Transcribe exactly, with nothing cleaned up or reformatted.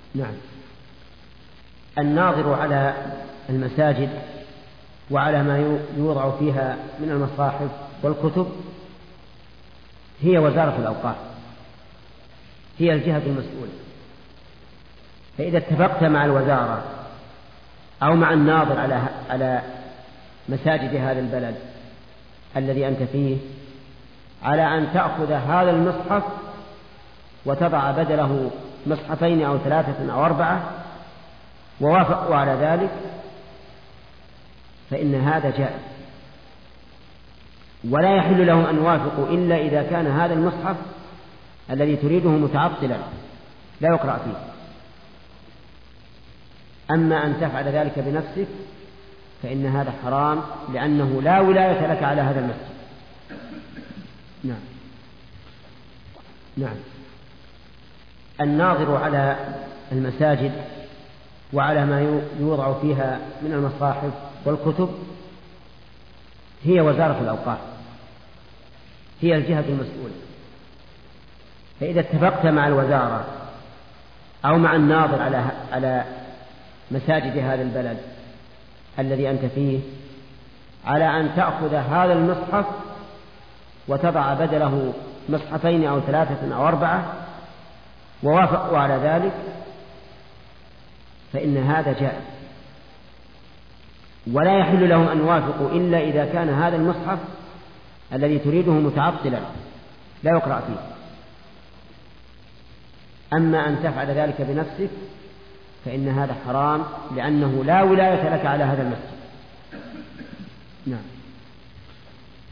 نعم. الناظر على المساجد وعلى ما يوضع فيها من المصاحف والكتب هي وزارة الأوقاف، هي الجهة المسؤولة. فإذا اتفقت مع الوزارة أو مع الناظر على على مساجد هذا البلد الذي أنت فيه على أن تأخذ هذا المصحف وتضع بدله مصحفين أو ثلاثة أو أربعة ووافقوا على ذلك فإن هذا جائز، ولا يحل لهم أن يوافقوا إلا إذا كان هذا المصحف الذي تريده متعطلا لا يقرأ فيه. أما أن تفعل ذلك بنفسك فإن هذا حرام، لأنه لا ولاية لك على هذا المسجد. نعم. نعم. الناظر على المساجد وعلى ما يوضع فيها من المصاحف والكتب هي وزارة الأوقاف، هي الجهة المسؤولة. فإذا اتفقت مع الوزارة أو مع الناظر على على مساجد هذا البلد الذي أنت فيه على أن تأخذ هذا المصحف وتضع بدله مصحفين أو ثلاثة أو أربعة ووافقوا على ذلك فإن هذا جائز، ولا يحل لهم أن يوافقوا إلا إذا كان هذا المصحف الذي تريده متعطلا لا يقرأ فيه. أما أن تفعل ذلك بنفسك فإن هذا حرام، لأنه لا ولاية لك على هذا المسجد. نعم.